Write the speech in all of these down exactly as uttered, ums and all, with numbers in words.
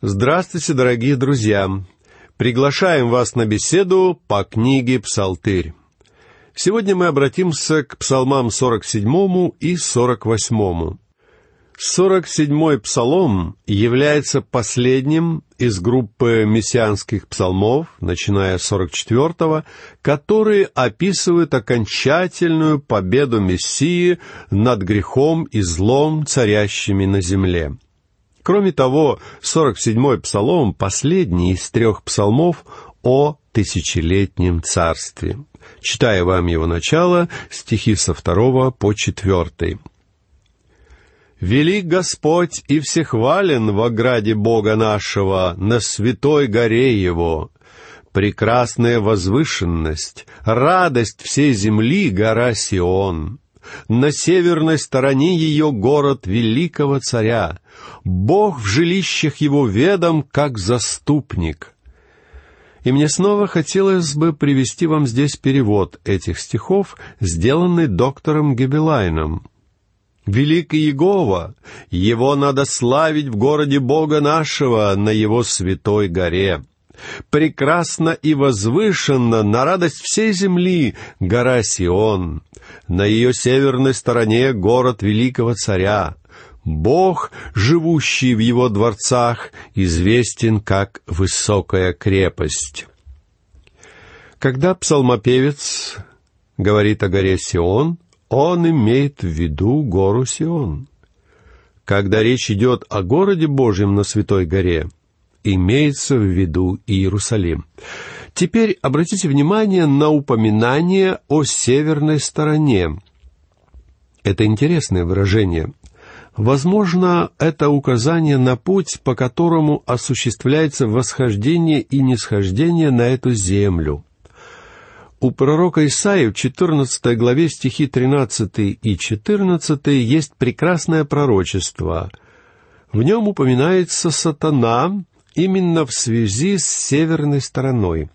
Здравствуйте, дорогие друзья! Приглашаем вас на беседу по книге «Псалтырь». Сегодня мы обратимся к псалмам сорок седьмому и сорок восьмому. сорок седьмой псалом является последним из группы мессианских псалмов, начиная с сорок четвертого, которые описывают окончательную победу Мессии над грехом и злом, царящими на земле. Кроме того, сорок седьмой псалом — последний из трех псалмов о тысячелетнем царстве. Читаю вам его начало, стихи со второго по четвертый. «Велик Господь и всехвален в ограде Бога нашего, на святой горе Его. Прекрасная возвышенность, радость всей земли гора Сион. На северной стороне ее город великого царя. Бог в жилищах его ведом, как заступник». И мне снова хотелось бы привести вам здесь перевод этих стихов, сделанный доктором Гебелайном. «Великий Иегова, Его надо славить в городе Бога нашего, на Его святой горе. Прекрасно и возвышенно на радость всей земли гора Сион. На ее северной стороне город великого царя. Бог, живущий в его дворцах, известен как высокая крепость». Когда псалмопевец говорит о горе Сион, он имеет в виду гору Сион. Когда речь идет о городе Божьем на Святой горе, имеется в виду Иерусалим. Теперь обратите внимание на упоминание о северной стороне. Это интересное выражение. Возможно, это указание на путь, по которому осуществляется восхождение и нисхождение на эту землю. У пророка Исаии в четырнадцатой главе стихи тринадцатый и четырнадцатый есть прекрасное пророчество. В нем упоминается сатана именно в связи с северной стороной.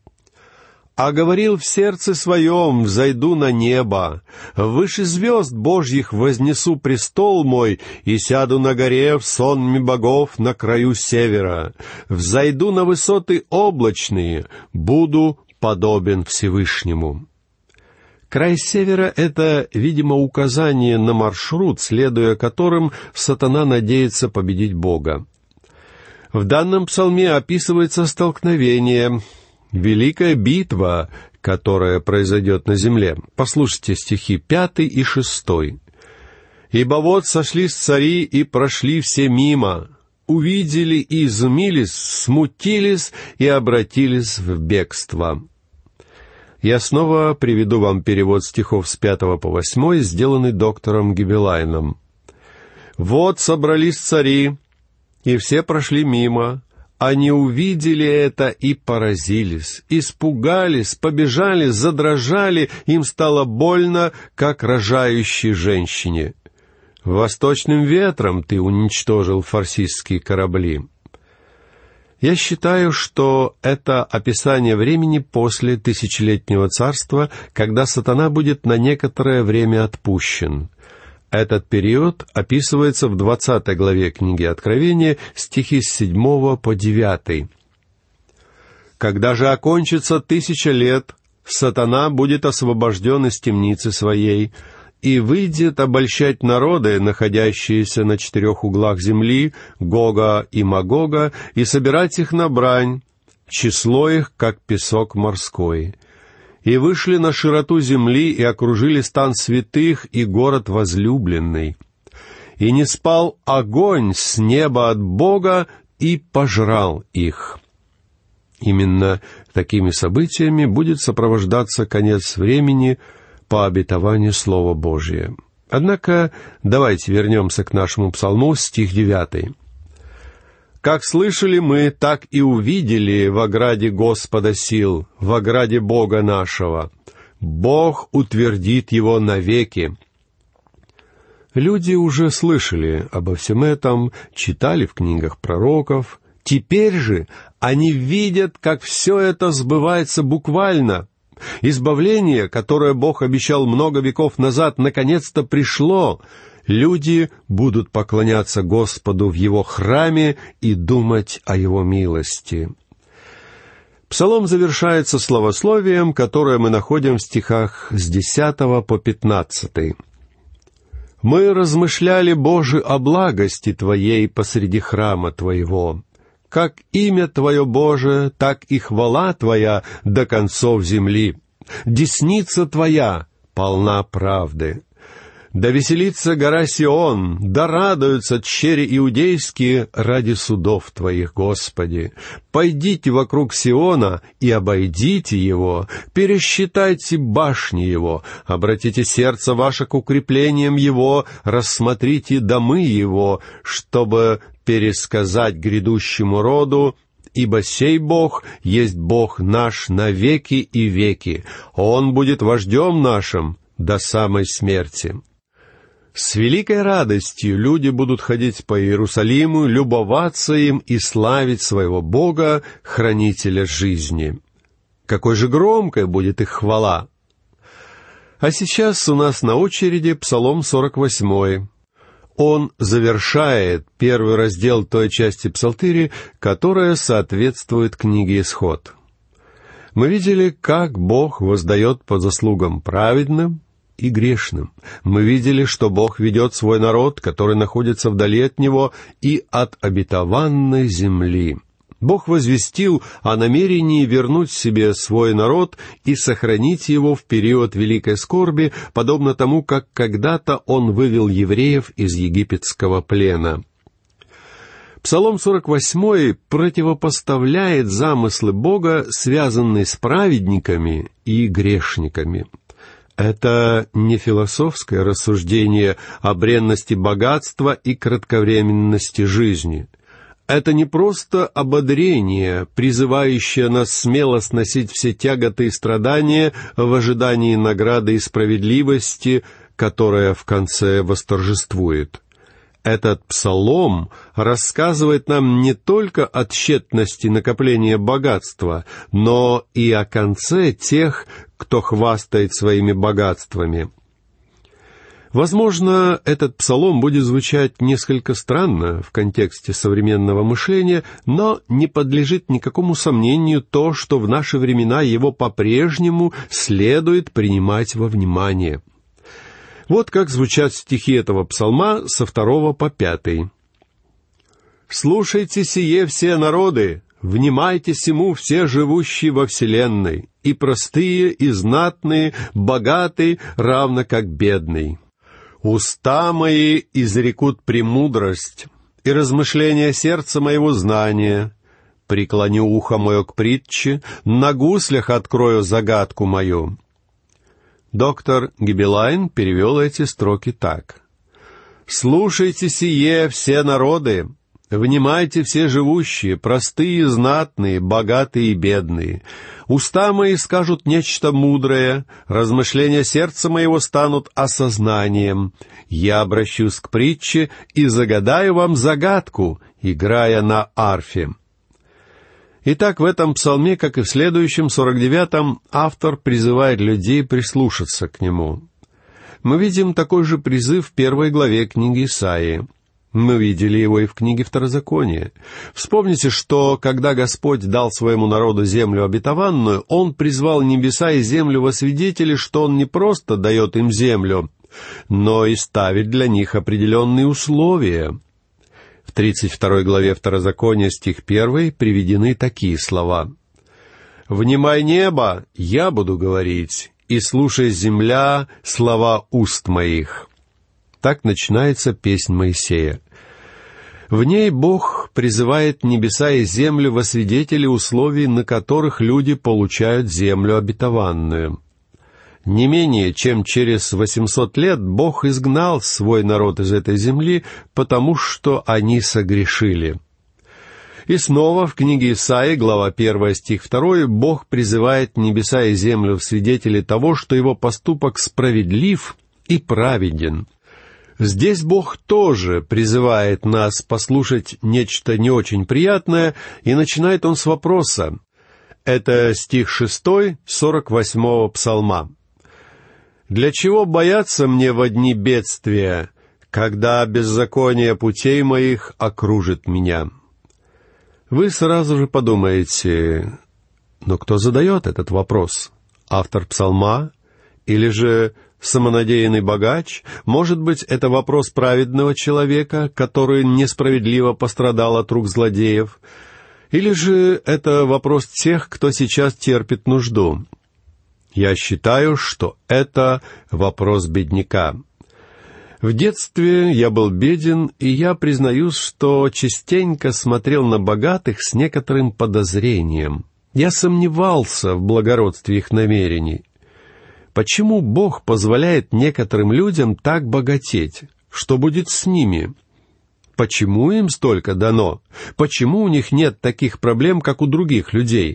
«А говорил в сердце своем, взойду на небо, выше звезд Божьих вознесу престол мой, и сяду на горе в сонме богов на краю севера. Взойду на высоты облачные, буду подобен Всевышнему». Край севера — это, видимо, указание на маршрут, следуя которым сатана надеется победить Бога. В данном псалме описывается столкновение, великая битва, которая произойдет на земле. Послушайте стихи пятый и шестой. «Ибо вот сошлись цари и прошли все мимо, увидели и изумились, смутились и обратились в бегство». Я снова приведу вам перевод стихов с пятого по восьмой, сделанный доктором Гебелайном. «Вот собрались цари, и все прошли мимо. Они увидели это и поразились, испугались, побежали, задрожали, им стало больно, как рожающей женщине. Восточным ветром ты уничтожил фарсистские корабли». Я считаю, что это описание времени после тысячелетнего царства, когда сатана будет на некоторое время отпущен. Этот период описывается в двадцатой главе книги Откровения, стихи с седьмого по девятый. «Когда же окончится тысяча лет, сатана будет освобожден из темницы своей, и выйдет обольщать народы, находящиеся на четырех углах земли, Гога и Магога, и собирать их на брань, число их, как песок морской. И вышли на широту земли, и окружили стан святых и город возлюбленный. И не спал огонь с неба от Бога, и пожрал их». Именно такими событиями будет сопровождаться конец времени по обетованию Слова Божия. Однако давайте вернемся к нашему псалму, стих девятый. «Как слышали мы, так и увидели в ограде Господа сил, в ограде Бога нашего. Бог утвердит его навеки». Люди уже слышали обо всем этом, читали в книгах пророков. Теперь же они видят, как все это сбывается буквально. Избавление, которое Бог обещал много веков назад, наконец-то пришло, Люди будут поклоняться Господу в Его храме и думать о Его милости. Псалом завершается славословием, которое мы находим в стихах с десятого по пятнадцатый. «Мы размышляли, Боже, о благости Твоей посреди храма Твоего. Как имя Твое, Боже, так и хвала Твоя до концов земли. Десница Твоя полна правды. Да веселится гора Сион, да радуются тщери иудейские ради судов Твоих, Господи. Пойдите вокруг Сиона и обойдите его, пересчитайте башни его, обратите сердце ваше к укреплениям его, рассмотрите домы его, чтобы пересказать грядущему роду, ибо сей Бог есть Бог наш на веки и веки. Он будет вождем нашим до самой смерти». С великой радостью люди будут ходить по Иерусалиму, любоваться им и славить своего Бога, хранителя жизни. Какой же громкой будет их хвала! А сейчас у нас на очереди Псалом сорок восьмой. Он завершает первый раздел той части Псалтыри, которая соответствует книге «Исход». Мы видели, как Бог воздает по заслугам праведным и грешным. Мы видели, что Бог ведет свой народ, который находится вдали от Него, и от обетованной земли. Бог возвестил о намерении вернуть себе свой народ и сохранить его в период великой скорби, подобно тому, как когда-то Он вывел евреев из египетского плена. Псалом сорок восьмой противопоставляет замыслы Бога, связанные с праведниками и грешниками. Это не философское рассуждение о бренности богатства и кратковременности жизни. Это не просто ободрение, призывающее нас смело сносить все тяготы и страдания в ожидании награды и справедливости, которая в конце восторжествует. Этот псалом рассказывает нам не только о тщетности накопления богатства, но и о конце тех, кто хвастает своими богатствами. Возможно, этот псалом будет звучать несколько странно в контексте современного мышления, но не подлежит никакому сомнению то, что в наши времена его по-прежнему следует принимать во внимание. Вот как звучат стихи этого псалма со второго по пятый. «Слушайте сие все народы, внимайте сему все живущие во вселенной, и простые, и знатные, богатые, равно как бедный. Уста мои изрекут премудрость, и размышления сердца моего знания. Преклоню ухо мое к притче, на гуслях открою загадку мою». Доктор Гибелайн перевел эти строки так. «Слушайте сие все народы, внимайте все живущие, простые, знатные, богатые и бедные. Уста мои скажут нечто мудрое, размышления сердца моего станут осознанием. Я обращусь к притче и загадаю вам загадку, играя на арфе». Итак, в этом псалме, как и в следующем, сорок девятом, автор призывает людей прислушаться к нему. Мы видим такой же призыв в первой главе книги Исаии. Мы видели его и в книге Второзакония. Вспомните, что, когда Господь дал своему народу землю обетованную, Он призвал небеса и землю во свидетели, что Он не просто дает им землю, но и ставит для них определенные условия. В тридцать второй главе Второзакония, стих первый, приведены такие слова. «Внимай небо, я буду говорить, и слушай земля слова уст моих». Так начинается песнь Моисея. В ней Бог призывает небеса и землю во свидетели условий, на которых люди получают землю обетованную. Не менее чем через восемьсот лет Бог изгнал свой народ из этой земли, потому что они согрешили. И снова в книге Исаии, глава первая, стих второй, Бог призывает небеса и землю в свидетели того, что его поступок справедлив и праведен. Здесь Бог тоже призывает нас послушать нечто не очень приятное, и начинает он с вопроса. Это стих шестой, сорок восьмого псалма. «Для чего бояться мне во дни бедствия, когда беззаконие путей моих окружит меня». Вы сразу же подумаете, но кто задает этот вопрос? Автор псалма? Или же самонадеянный богач? Может быть, это вопрос праведного человека, который несправедливо пострадал от рук злодеев? Или же это вопрос тех, кто сейчас терпит нужду? Я считаю, что это вопрос бедняка. В детстве я был беден, и я признаюсь, что частенько смотрел на богатых с некоторым подозрением. Я сомневался в благородстве их намерений. Почему Бог позволяет некоторым людям так богатеть? Что будет с ними? Почему им столько дано? Почему у них нет таких проблем, как у других людей?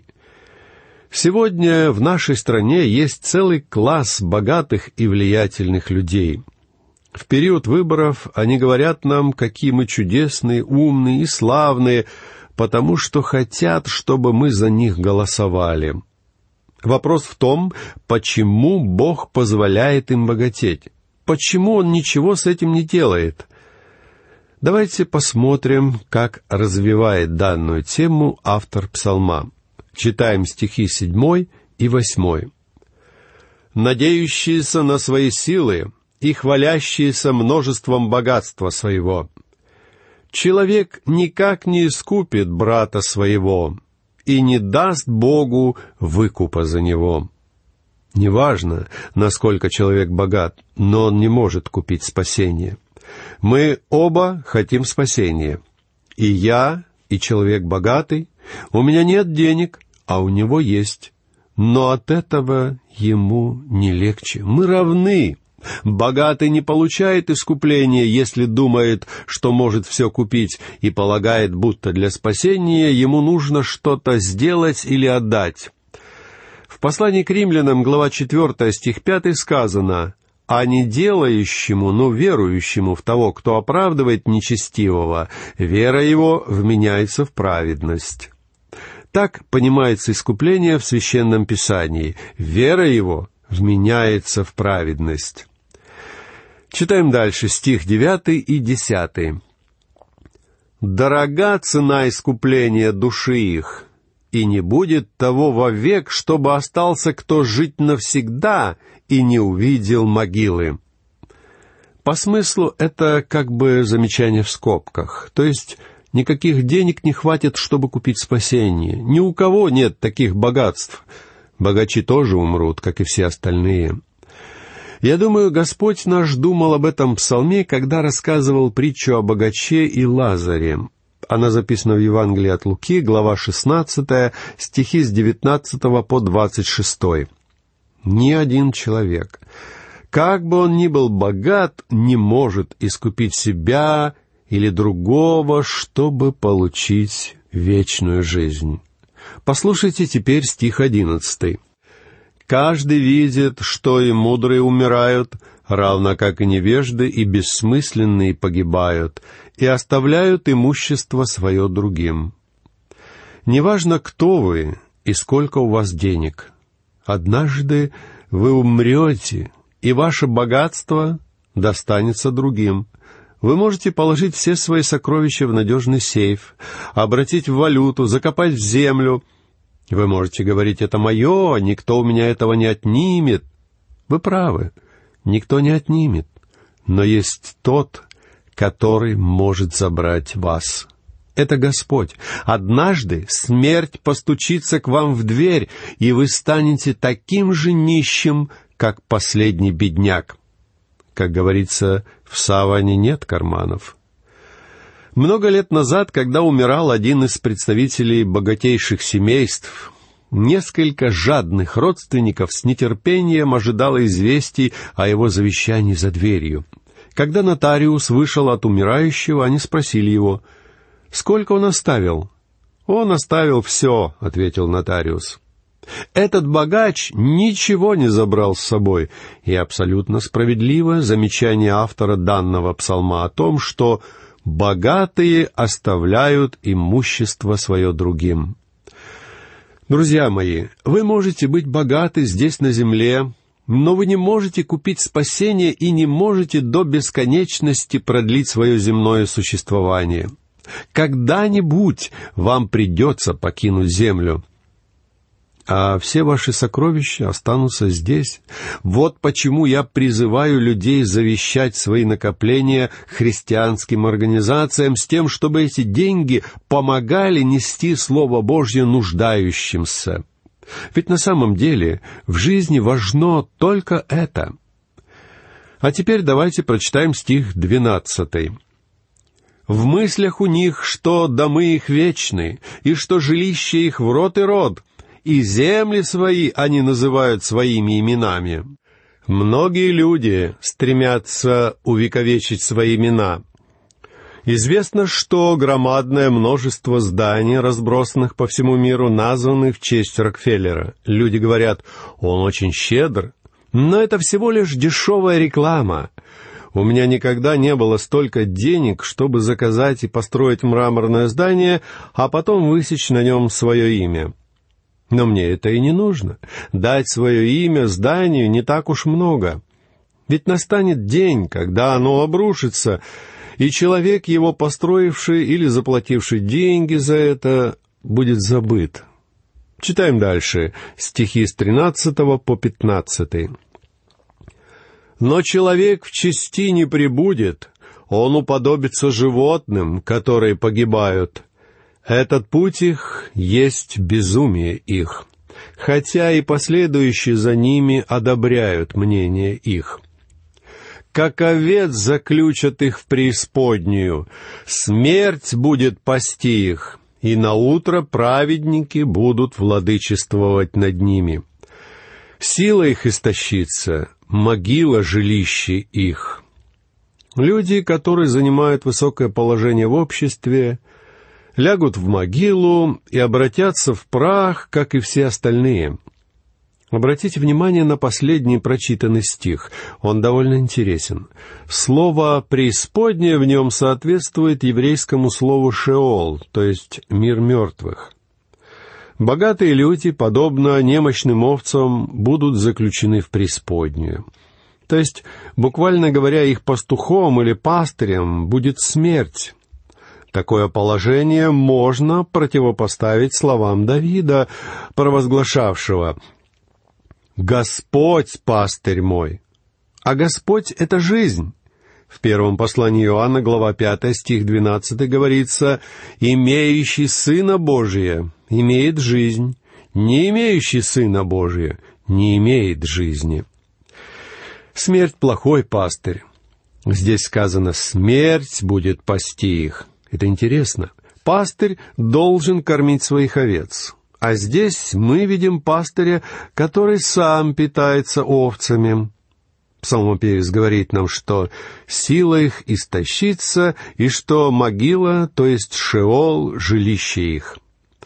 Сегодня в нашей стране есть целый класс богатых и влиятельных людей. В период выборов они говорят нам, какие мы чудесные, умные и славные, потому что хотят, чтобы мы за них голосовали. Вопрос в том, почему Бог позволяет им богатеть? Почему Он ничего с этим не делает? Давайте посмотрим, как развивает данную тему автор псалма. Читаем стихи седьмой и восьмой. «Надеющиеся на свои силы и хвалящиеся множеством богатства своего. Человек никак не искупит брата своего и не даст Богу выкупа за него». Неважно, насколько человек богат, но он не может купить спасение. Мы оба хотим спасения. И я, и человек богатый. У меня нет денег, а у него есть. Но от этого ему не легче. Мы равны. Богатый не получает искупления, если думает, что может все купить, и полагает, будто для спасения ему нужно что-то сделать или отдать. В послании к римлянам, глава четвертая, стих пятый, сказано: «А не делающему, но верующему в того, кто оправдывает нечестивого, вера его вменяется в праведность». Так понимается искупление в Священном Писании. Вера его вменяется в праведность. Читаем дальше стих девятый и десятый. «Дорога цена искупления души их, и не будет того вовек, чтобы остался кто жить навсегда и не увидел могилы». По смыслу это как бы замечание в скобках, то есть никаких денег не хватит, чтобы купить спасение. Ни у кого нет таких богатств. Богачи тоже умрут, как и все остальные. Я думаю, Господь наш думал об этом псалме, когда рассказывал притчу о богаче и Лазаре. Она записана в Евангелии от Луки, глава шестнадцатая, стихи с девятнадцатого по двадцать шестой. Ни один человек, как бы он ни был богат, не может искупить себя или другого, чтобы получить вечную жизнь. Послушайте теперь стих одиннадцатый. «Каждый видит, что и мудрые умирают, равно как и невежды и бессмысленные погибают, и оставляют имущество свое другим». Неважно, кто вы и сколько у вас денег, однажды вы умрете, и ваше богатство достанется другим. Вы можете положить все свои сокровища в надежный сейф, обратить в валюту, закопать в землю. Вы можете говорить: «Это мое, никто у меня этого не отнимет». Вы правы, никто не отнимет. Но есть тот, который может забрать вас. Это Господь. Однажды смерть постучится к вам в дверь, и вы станете таким же нищим, как последний бедняк. Как говорится, в саване нет карманов. Много лет назад, когда умирал один из представителей богатейших семейств, несколько жадных родственников с нетерпением ожидало известий о его завещании за дверью. Когда нотариус вышел от умирающего, они спросили его: «Сколько он оставил?» «Он оставил все», — ответил нотариус. Этот богач ничего не забрал с собой, и абсолютно справедливо замечание автора данного псалма о том, что богатые оставляют имущество свое другим. Друзья мои, вы можете быть богаты здесь на земле, но вы не можете купить спасение и не можете до бесконечности продлить свое земное существование. Когда-нибудь вам придется покинуть землю, а все ваши сокровища останутся здесь. Вот почему я призываю людей завещать свои накопления христианским организациям с тем, чтобы эти деньги помогали нести Слово Божье нуждающимся. Ведь на самом деле в жизни важно только это. А теперь давайте прочитаем стих двенадцатый. «В мыслях у них, что домы их вечны, и что жилище их в род и род, и земли свои они называют своими именами». Многие люди стремятся увековечить свои имена. Известно, что громадное множество зданий, разбросанных по всему миру, названы в честь Рокфеллера. Люди говорят: «Он очень щедр». Но это всего лишь дешевая реклама. У меня никогда не было столько денег, чтобы заказать и построить мраморное здание, а потом высечь на нем свое имя. Но мне это и не нужно. Дать свое имя зданию не так уж много. Ведь настанет день, когда оно обрушится, и человек, его построивший или заплативший деньги за это, будет забыт. Читаем дальше стихи с тринадцатого по пятнадцатый. «Но человек в чести не пребудет, он уподобится животным, которые погибают. Этот путь их есть безумие их, хотя и последующие за ними одобряют мнение их. Как овец заключат их в преисподнюю, смерть будет пасти их, и наутро праведники будут владычествовать над ними. Сила их истощится, могила жилище их». Люди, которые занимают высокое положение в обществе, лягут в могилу и обратятся в прах, как и все остальные. Обратите внимание на последний прочитанный стих. Он довольно интересен. Слово «преисподняя» в нем соответствует еврейскому слову «шеол», то есть «мир мертвых». Богатые люди, подобно немощным овцам, будут заключены в преисподнюю. То есть, буквально говоря, их пастухом или пастырем будет смерть. Такое положение можно противопоставить словам Давида, провозглашавшего: «Господь пастырь мой». А Господь — это жизнь. В первом послании Иоанна, глава пятая, стих двенадцатый, говорится: «Имеющий Сына Божия имеет жизнь, не имеющий Сына Божия не имеет жизни». Смерть — плохой пастырь. Здесь сказано: «Смерть будет пасти их». Это интересно. Пастырь должен кормить своих овец. А здесь мы видим пастыря, который сам питается овцами. Псалмопевец говорит нам, что сила их истощится, и что могила, то есть Шеол, жилище их.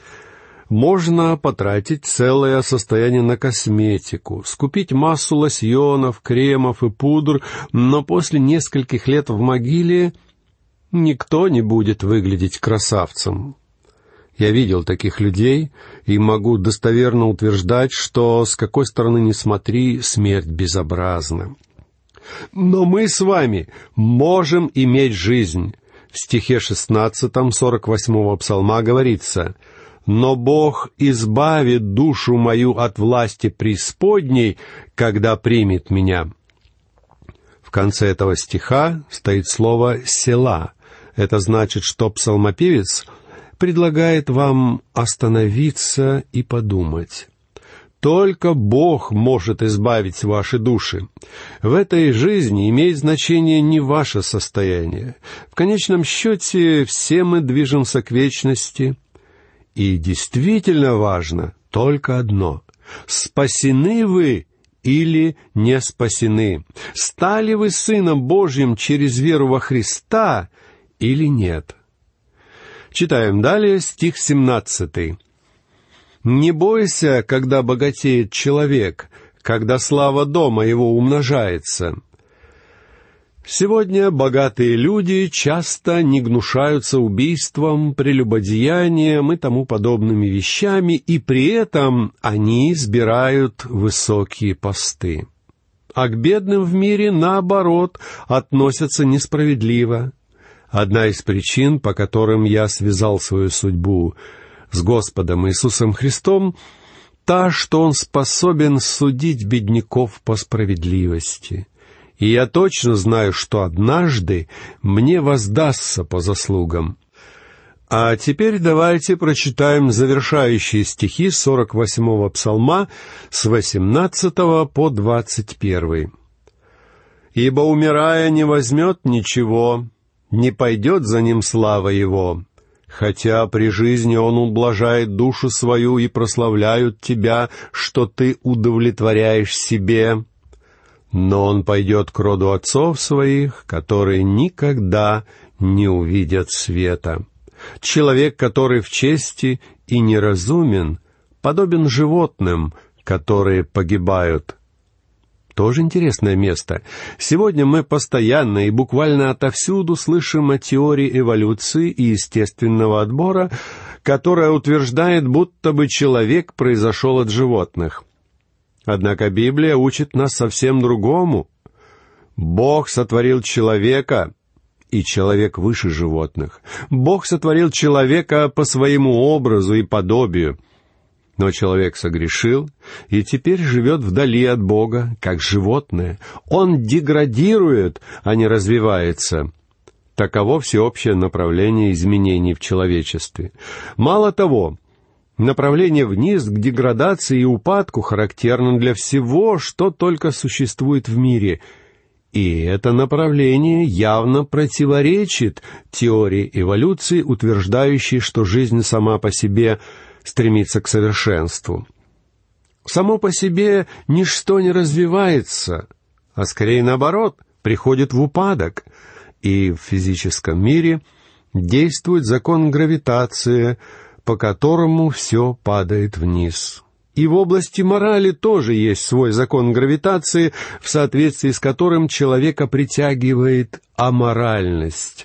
Можно потратить целое состояние на косметику, скупить массу лосьонов, кремов и пудр, но после нескольких лет в могиле никто не будет выглядеть красавцем. Я видел таких людей и могу достоверно утверждать, что с какой стороны ни смотри, смерть безобразна. Но мы с вами можем иметь жизнь. В стихе шестнадцатом сорок восьмого псалма говорится: «Но Бог избавит душу мою от власти преисподней, когда примет меня». В конце этого стиха стоит слово «села». Это значит, что псалмопевец предлагает вам остановиться и подумать. Только Бог может избавить ваши души. В этой жизни имеет значение не ваше состояние. В конечном счете все мы движемся к вечности. И действительно важно только одно: спасены вы или не спасены? Стали вы Сыном Божьим через веру во Христа или нет? Читаем далее стих семнадцатый. «Не бойся, когда богатеет человек, когда слава дома его умножается». Сегодня богатые люди часто не гнушаются убийством, прелюбодеянием и тому подобными вещами, и при этом они избирают высокие посты. а к бедным в мире, наоборот, относятся несправедливо. Одна из причин, по которым я связал свою судьбу с Господом Иисусом Христом, та, что Он способен судить бедняков по справедливости. И я точно знаю, что однажды мне воздастся по заслугам. А теперь давайте прочитаем завершающие стихи сорок восьмого псалма с восемнадцатого по двадцать первый. «Ибо, умирая, не возьмет ничего, не пойдет за ним слава его, хотя при жизни он ублажает душу свою и прославляют тебя, что ты удовлетворяешь себе. Но он пойдет к роду отцов своих, которые никогда не увидят света. Человек, который в чести и неразумен, подобен животным, которые погибают». Тоже интересное место. Сегодня мы постоянно и буквально отовсюду слышим о теории эволюции и естественного отбора, которая утверждает, будто бы человек произошел от животных. Однако Библия учит нас совсем другому. Бог сотворил человека, и человек выше животных. Бог сотворил человека по своему образу и подобию. Но человек согрешил и теперь живет вдали от Бога, как животное. Он деградирует, а не развивается. Таково всеобщее направление изменений в человечестве. Мало того, направление вниз к деградации и упадку характерно для всего, что только существует в мире. И это направление явно противоречит теории эволюции, утверждающей, что жизнь сама по себе стремится к совершенству. Само по себе ничто не развивается, а скорее наоборот, приходит в упадок. И в физическом мире действует закон гравитации, по которому все падает вниз. И в области морали тоже есть свой закон гравитации, в соответствии с которым человека притягивает аморальность.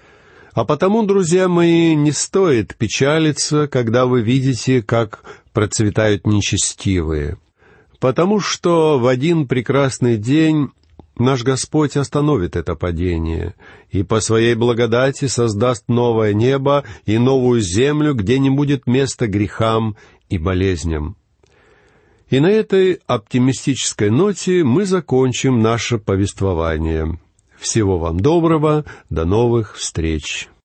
А потому, друзья мои, не стоит печалиться, когда вы видите, как процветают нечестивые. Потому что в один прекрасный день наш Господь остановит это падение и по своей благодати создаст новое небо и новую землю, где не будет места грехам и болезням. И на этой оптимистической ноте мы закончим наше повествование. Всего вам доброго, до новых встреч!